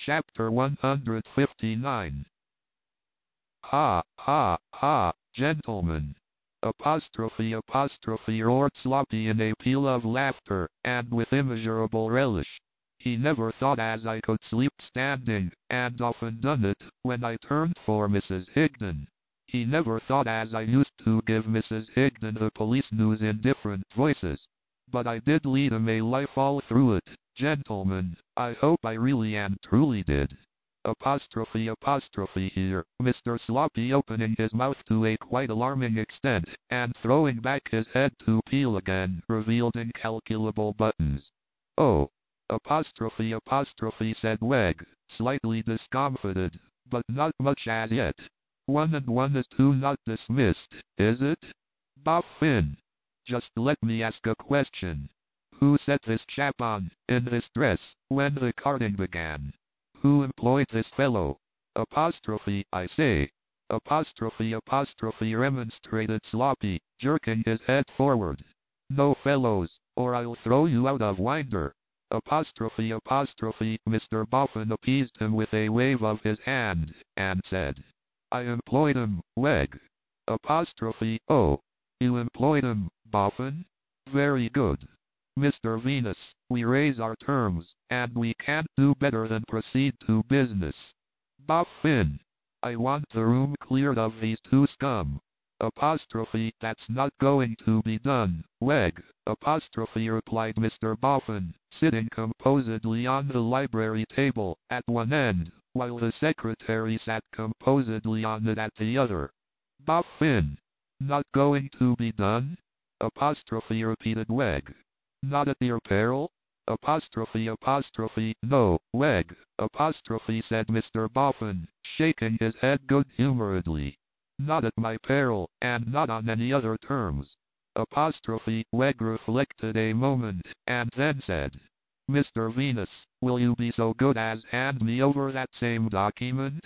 Chapter 159. Ha, ha, ha, gentlemen! Roared Sloppy in a peal of laughter, and with immeasurable relish. He never thought as I could sleep standing, and often done it, when I turned for Mrs. Higden. He never thought as I used to give Mrs. Higden the police news in different voices. But I did lead him a life all through it, gentlemen, I hope I really and truly did. Here, Mr. Sloppy opening his mouth to a quite alarming extent, and throwing back his head to peel again, revealed incalculable buttons. Oh! Said Wegg, slightly discomfited, but not much as yet. 1 and 1 is 2, not dismissed, is it? Boffin! Just let me ask a question. Who set this chap on, in this dress, when the carting began? Who employed this fellow? I say. Remonstrated Sloppy, jerking his head forward. No fellows, or I'll throw you out of Winder. Mr. Boffin appeased him with a wave of his hand, and said, I employed him, Wegg. Oh, you employed him, Boffin? Very good. Mr. Venus, we raise our terms, and we can't do better than proceed to business. Boffin! I want the room cleared of these two scum. That's not going to be done, Wegg, replied Mr. Boffin, sitting composedly on the library table, at one end, while the secretary sat composedly on it at the other. Boffin! Not going to be done? Repeated Wegg. Not at your peril? No, Wegg, said Mr. Boffin, shaking his head good-humoredly. Not at my peril, and not on any other terms. Wegg reflected a moment, and then said, Mr. Venus, will you be so good as hand me over that same document?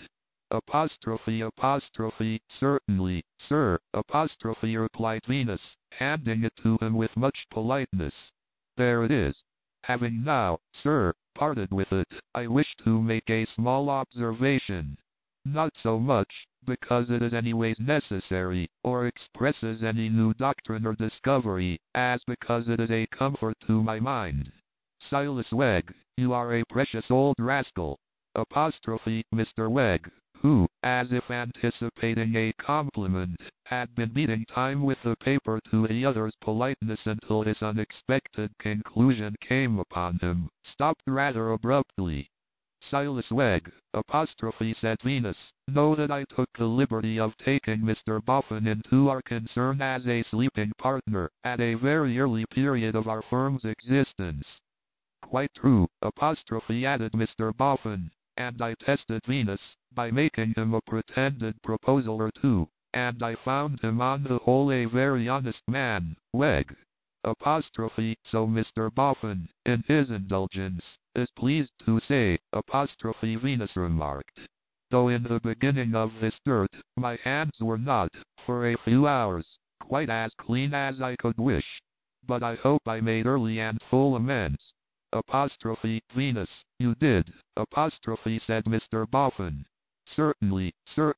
Certainly, sir, replied Venus, handing it to him with much politeness. There it is. Having now, sir, parted with it, I wish to make a small observation. Not so much, because it is anyways necessary, or expresses any new doctrine or discovery, as because it is a comfort to my mind. Silas Wegg, you are a precious old rascal. Mr. Wegg, who, as if anticipating a compliment, had been beating time with the paper to the other's politeness until this unexpected conclusion came upon him, stopped rather abruptly. Silas Wegg, said Venus, know that I took the liberty of taking Mr. Boffin into our concern as a sleeping partner, at a very early period of our firm's existence. Quite true, added Mr. Boffin, and I tested Venus, by making him a pretended proposal or two, and I found him on the whole a very honest man, Wegg. So Mr. Boffin, in his indulgence, is pleased to say, Venus remarked. Though in the beginning of this dirt, my hands were not, for a few hours, quite as clean as I could wish. But I hope I made early and full amends. Venus, you did, said Mr. Boffin. Certainly.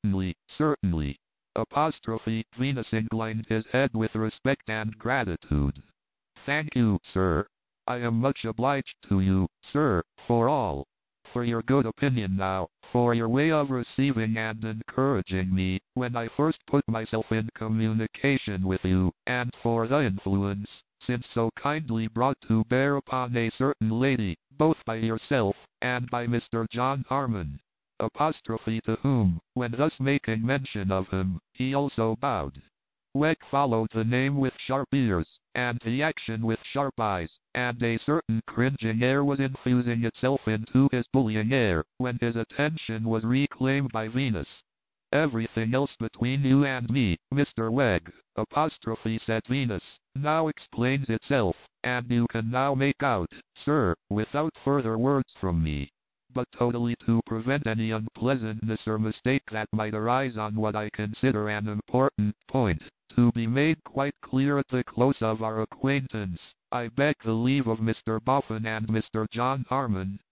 Venus inclined his head with respect and gratitude. Thank you, sir. I am much obliged to you, sir, for your good opinion now, for your way of receiving and encouraging me, when I first put myself in communication with you, and for the influence, since so kindly brought to bear upon a certain lady, both by yourself, and by Mr. John Harmon. To whom, when thus making mention of him, he also bowed. Wegg followed the name with sharp ears, and the action with sharp eyes, and a certain cringing air was infusing itself into his bullying air, when his attention was reclaimed by Venus. Everything else between you and me, Mr. Wegg, said Venus, now explains itself, and you can now make out, sir, without further words from me. But totally to prevent any unpleasantness or mistake that might arise on what I consider an important point, to be made quite clear at the close of our acquaintance, I beg the leave of Mr. Boffin and Mr. John Harmon,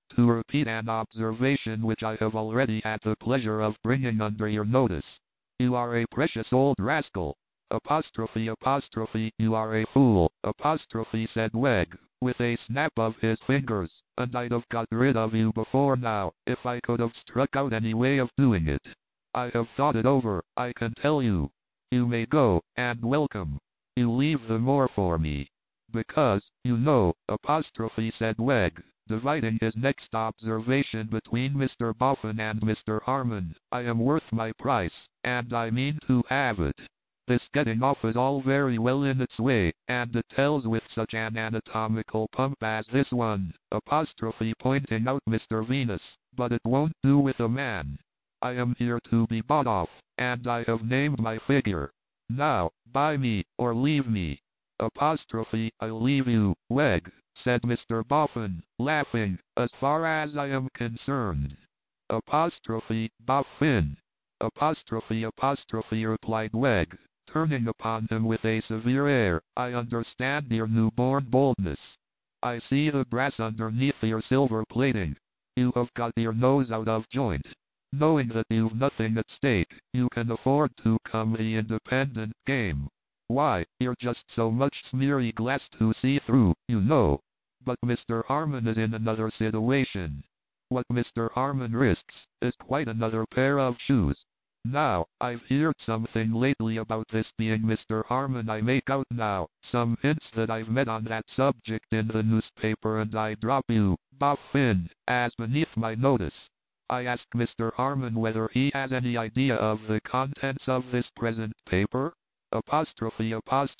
to repeat an observation which I have already had the pleasure of bringing under your notice. You are a precious old rascal. Apostrophe, you are a fool, apostrophe, said Wegg, with a snap of his fingers, and I'd have got rid of you before now, if I could have struck out any way of doing it. I have thought it over, I can tell you. You may go, and welcome. You leave the more for me. Because, you know, apostrophe, said Wegg, dividing his next observation between Mr. Boffin and Mr. Harmon, I am worth my price, and I mean to have it. This getting off is all very well in its way, and it tells with such an anatomical pump as this one, apostrophe, pointing out Mr. Venus, but it won't do with a man. I am here to be bought off, and I have named my figure. Now, buy me, or leave me. Apostrophe, I leave you, Wegg, said Mr. Boffin, laughing, as far as I am concerned. Apostrophe, Boffin. Apostrophe, replied Wegg, turning upon him with a severe air, I understand your newborn boldness. I see the brass underneath your silver plating. You have got your nose out of joint. Knowing that you've nothing at stake, you can afford to come the independent game. Why, you're just so much smeary glass to see through, you know. But Mr. Harmon is in another situation. What Mr. Harmon risks is quite another pair of shoes. Now, I've heard something lately about this being Mr. Harmon. I make out now, some hints that I've met on that subject in the newspaper, and I drop you, Boffin, as beneath my notice. I ask Mr. Harmon whether he has any idea of the contents of this present paper? Apostrophe,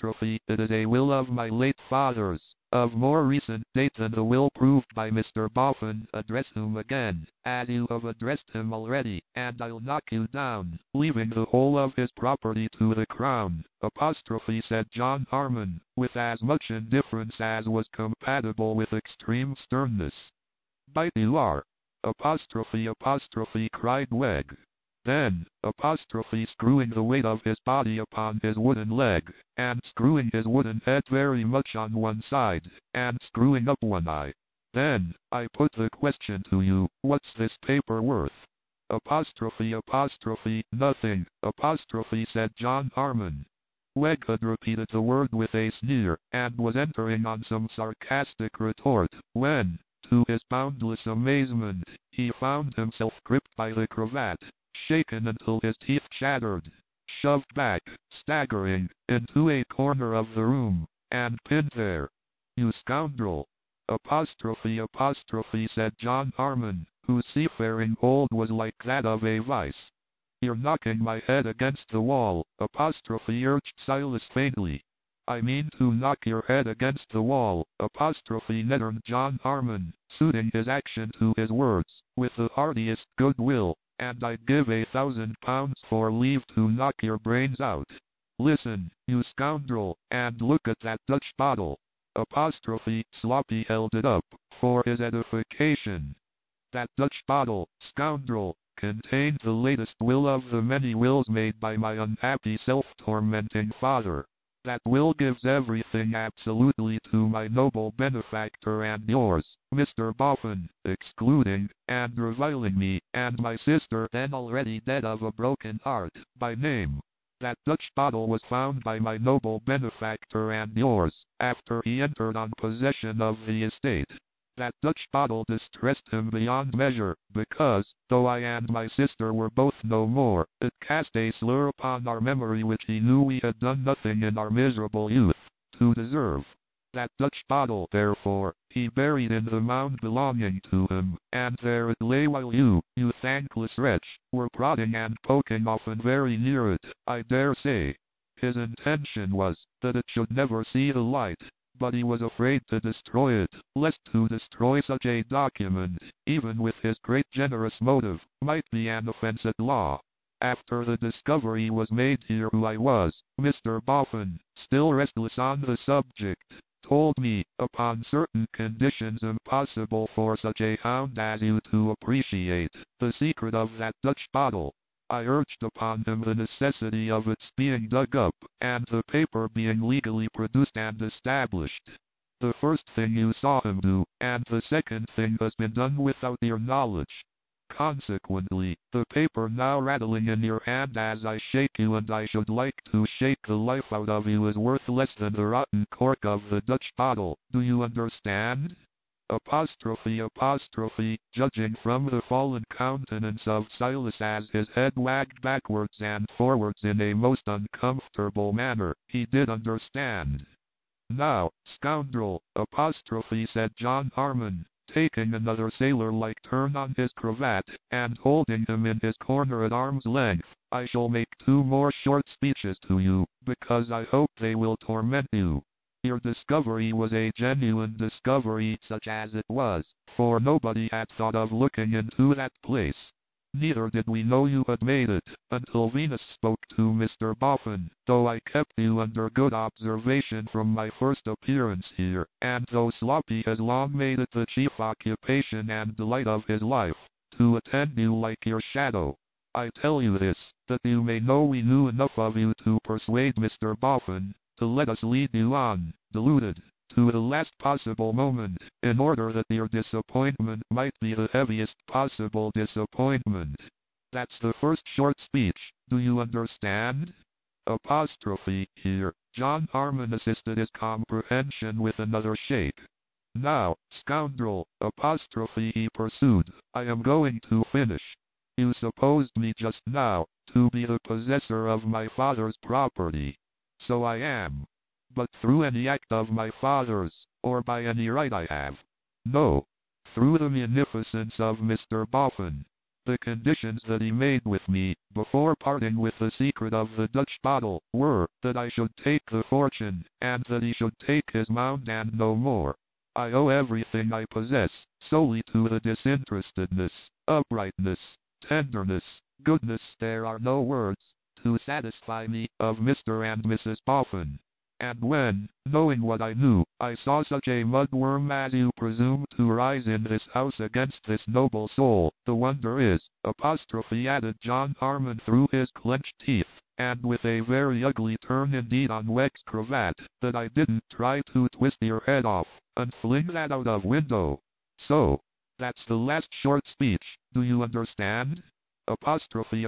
it is a will of my late father's, of more recent date than the will proved by Mr. Boffin. Address him again, as you have addressed him already, and I'll knock you down, leaving the whole of his property to the crown. Apostrophe, said John Harmon, with as much indifference as was compatible with extreme sternness. Bite you are. Apostrophe, cried Wegg. Then, apostrophe, screwing the weight of his body upon his wooden leg, and screwing his wooden head very much on one side, and screwing up one eye. Then, I put the question to you, what's this paper worth? Apostrophe, nothing, apostrophe, said John Harmon. Wegg had repeated the word with a sneer, and was entering on some sarcastic retort, when, to his boundless amazement, he found himself gripped by the cravat, shaken until his teeth chattered, shoved back, staggering, into a corner of the room, and pinned there. You scoundrel! Apostrophe, said John Harmon, whose seafaring hold was like that of a vice. You're knocking my head against the wall, apostrophe, urged Silas faintly. I mean to knock your head against the wall, apostrophe, nettled John Harmon, suiting his action to his words, with the heartiest goodwill, and I'd give £1,000 for leave to knock your brains out. Listen, you scoundrel, and look at that Dutch bottle. Apostrophe, Sloppy held it up, for his edification. That Dutch bottle, scoundrel, contained the latest will of the many wills made by my unhappy self-tormenting father. That will gives everything absolutely to my noble benefactor and yours, Mr. Boffin, excluding and reviling me, and my sister, then already dead of a broken heart, by name. That Dutch bottle was found by my noble benefactor and yours, after he entered on possession of the estate. That Dutch bottle distressed him beyond measure, because, though I and my sister were both no more, it cast a slur upon our memory which he knew we had done nothing in our miserable youth to deserve. That Dutch bottle, therefore, he buried in the mound belonging to him, and there it lay while you thankless wretch, were prodding and poking often very near it, I dare say. His intention was, that it should never see the light, but he was afraid to destroy it, lest to destroy such a document, even with his great generous motive, might be an offense at law. After the discovery was made here who I was, Mr. Boffin, still restless on the subject, told me, upon certain conditions impossible for such a hound as you to appreciate, the secret of that Dutch bottle. I urged upon him the necessity of its being dug up, and the paper being legally produced and established. The first thing you saw him do, and the second thing has been done without your knowledge. Consequently, the paper now rattling in your hand as I shake you, and I should like to shake the life out of you, is worth less than the rotten cork of the Dutch bottle. Do you understand? Apostrophe. Judging from the fallen countenance of Silas as his head wagged backwards and forwards in a most uncomfortable manner, he did understand. Now, scoundrel, apostrophe, said John Harmon, taking another sailor-like turn on his cravat, and holding him in his corner at arm's length, I shall make 2 more short speeches to you, because I hope they will torment you. Your discovery was a genuine discovery, such as it was, for nobody had thought of looking into that place. Neither did we know you had made it, until Venus spoke to Mr. Boffin, though I kept you under good observation from my first appearance here, and though Sloppy has long made it the chief occupation and delight of his life, to attend you like your shadow. I tell you this, that you may know we knew enough of you to persuade Mr. Boffin to let us lead you on, deluded, to the last possible moment, in order that your disappointment might be the heaviest possible disappointment. That's the first short speech. Do you understand? Apostrophe. Here, John Harmon assisted his comprehension with another shake. Now, scoundrel, apostrophe, he pursued, I am going to finish. You supposed me just now to be the possessor of my father's property. So I am. But through any act of my father's, or by any right I have. No. Through the munificence of Mr. Boffin. The conditions that he made with me, before parting with the secret of the Dutch bottle, were, that I should take the fortune, and that he should take his mound and no more. I owe everything I possess, solely to the disinterestedness, uprightness, tenderness, goodness, there are no words, to satisfy me, of Mr. and Mrs. Boffin. And when, knowing what I knew, I saw such a mudworm as you presume to rise in this house against this noble soul, the wonder is, apostrophe, added John Harmon through his clenched teeth, and with a very ugly turn indeed on Wegg's cravat, that I didn't try to twist your head off, and fling that out of window. So, that's the last short speech, do you understand? Apostrophe.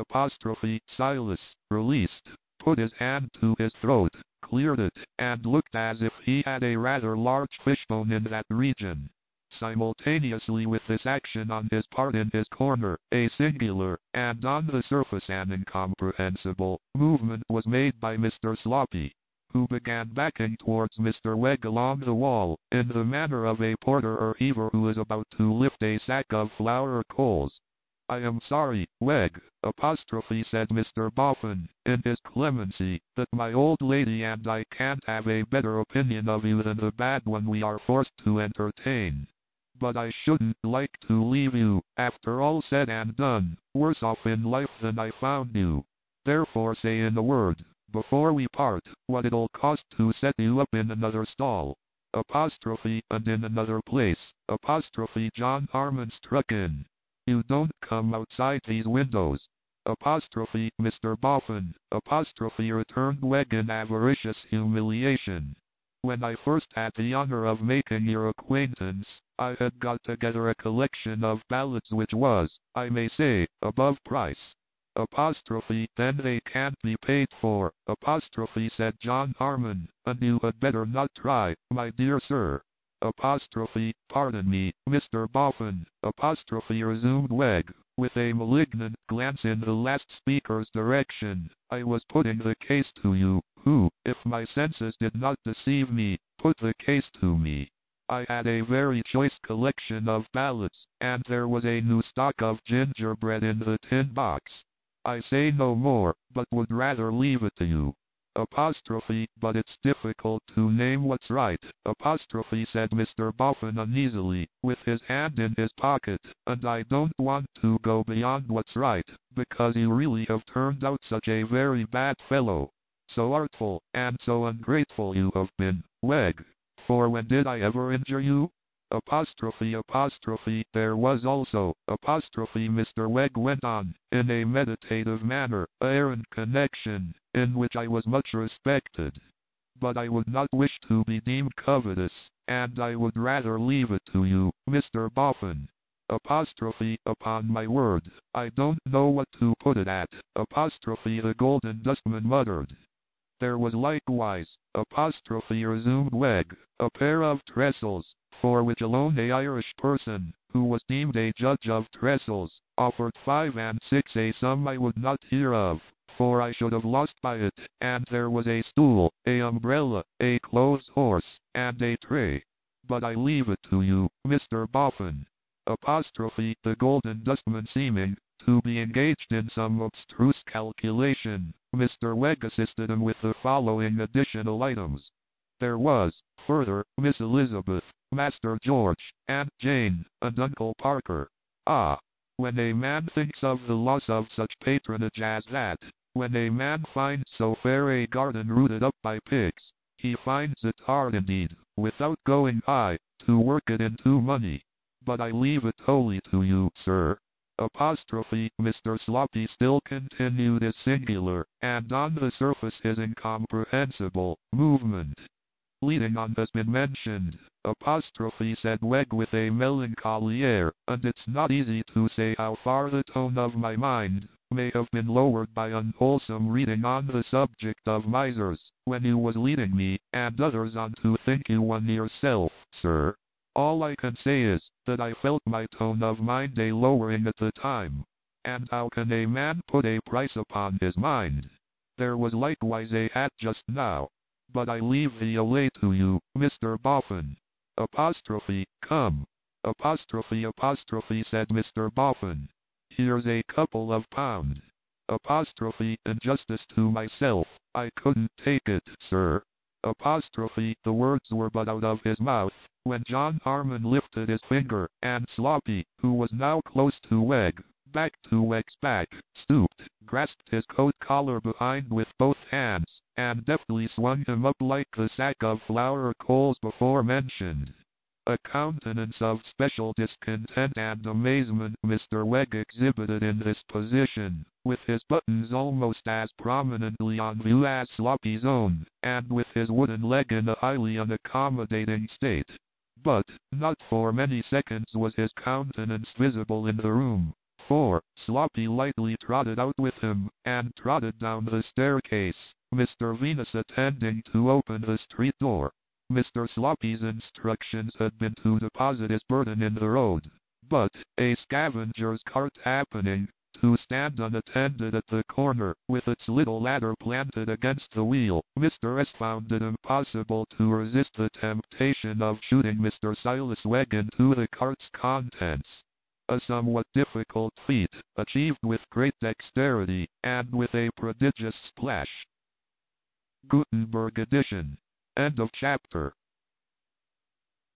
Silas, released, put his hand to his throat, cleared it, and looked as if he had a rather large fishbone in that region. Simultaneously with this action on his part in his corner, a singular, and on the surface an incomprehensible, movement was made by Mr. Sloppy, who began backing towards Mr. Wegg along the wall, in the manner of a porter or heaver who is about to lift a sack of flour or coals. I am sorry, Wegg, apostrophe, said Mr. Boffin, in his clemency, that my old lady and I can't have a better opinion of you than the bad one we are forced to entertain. But I shouldn't like to leave you, after all said and done, worse off in life than I found you. Therefore say in a word, before we part, what it'll cost to set you up in another stall. Apostrophe, and in another place, apostrophe, John Harmon struck in. You don't come outside these windows. Apostrophe, Mr. Boffin, apostrophe, returned Wegg in avaricious humiliation. When I first had the honor of making your acquaintance, I had got together a collection of ballads which was, I may say, above price. Apostrophe, then they can't be paid for, apostrophe, said John Harmon, and you had better not try, my dear sir. Apostrophe, pardon me, Mr. Boffin, apostrophe, resumed Wegg, with a malignant glance in the last speaker's direction. I was putting the case to you, who, if my senses did not deceive me, put the case to me. I had a very choice collection of ballads, and there was a new stock of gingerbread in the tin box. I say no more, but would rather leave it to you. Apostrophe, but it's difficult to name what's right, apostrophe, said Mr. Boffin uneasily, with his hand in his pocket, and I don't want to go beyond what's right, because you really have turned out such a very bad fellow. So artful, and so ungrateful you have been, Wegg. For when did I ever injure you? Apostrophe, there was also, apostrophe, Mr. Wegg went on, in a meditative manner, a errand connection, in which I was much respected. But I would not wish to be deemed covetous, and I would rather leave it to you, Mr. Boffin. Upon my word, I don't know what to put it at, the Golden Dustman muttered. There was likewise, resumed Wegg, a pair of trestles, for which alone a Irish person, who was deemed a judge of trestles, offered 5 and 6, a sum I would not hear of, for I should have lost by it, and there was a stool, a umbrella, a clothes horse, and a tray. But I leave it to you, Mr. Boffin. The Golden Dustman seeming to be engaged in some abstruse calculation, Mr. Wegg assisted him with the following additional items. There was, further, Miss Elizabeth, Master George, Aunt Jane, and Uncle Parker. Ah! When a man thinks of the loss of such patronage as that, when a man finds so fair a garden rooted up by pigs, he finds it hard indeed, without going high, to work it into money. But I leave it wholly to you, sir. Mr. Sloppy still continued his singular, and on the surface his incomprehensible, movement. Leading on has been mentioned, said Wegg with a melancholy air, and it's not easy to say how far the tone of my mind may have been lowered by unwholesome reading on the subject of misers, when you was leading me, and others on to think you one yourself, sir. All I can say is, that I felt my tone of mind a lowering at the time. And how can a man put a price upon his mind? There was likewise a hat just now. But I leave the allay to you, Mr. Boffin. Come. Said Mr. Boffin. Here's a couple of pound. In justice to myself, I couldn't take it, sir. The words were but out of his mouth, when John Harmon lifted his finger, and Sloppy, who was now close to Wegg, back to Wegg's back, stooped, grasped his coat collar behind with both hands, and deftly swung him up like the sack of flour or coals before mentioned. A countenance of special discontent and amazement Mr. Wegg exhibited in this position, with his buttons almost as prominently on view as Sloppy's own, and with his wooden leg in a highly unaccommodating state. But, not for many seconds was his countenance visible in the room, for, Sloppy lightly trotted out with him, and trotted down the staircase, Mr. Venus attending to open the street door. Mr. Sloppy's instructions had been to deposit his burden in the road, but, a scavenger's cart happening to stand unattended at the corner, with its little ladder planted against the wheel, Mr. S. found it impossible to resist the temptation of shooting Mr. Silas Wegg into the cart's contents. A somewhat difficult feat, achieved with great dexterity, and with a prodigious splash. Gutenberg edition. End of chapter.